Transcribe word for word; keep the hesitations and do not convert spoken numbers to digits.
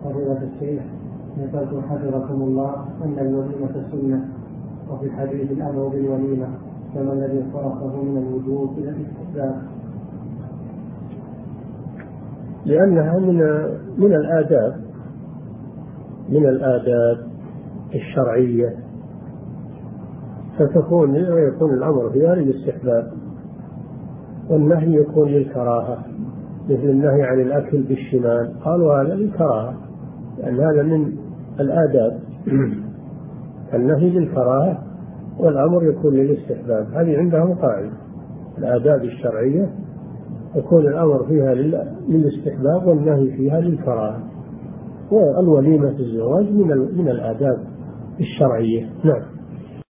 فضيلة الشيخ، ذكرتم حفظكم الله أن الوليمة سنة، وفي الحديث الأمر بالوليمة، فما الذي صرفه من الوجوب إلى الاستحباب؟ لأنها من من الآداب من الآداب الشرعية، فتكون يكون الأمر فيها للاستحباب، والنهي يكون للكراهة، مثل النهي عن الأكل بالشمال قالوا هذا للكراهة، لأن هذا من الآداب. النهي للكراهة والأمر يكون للاستحباب، هذه عندهم قاعدة. الآداب الشرعية يكون الأمر فيها للاستحباب والنهي فيها للكراهة، والوليمة الزواج من من الآداب الشرعية. نعم.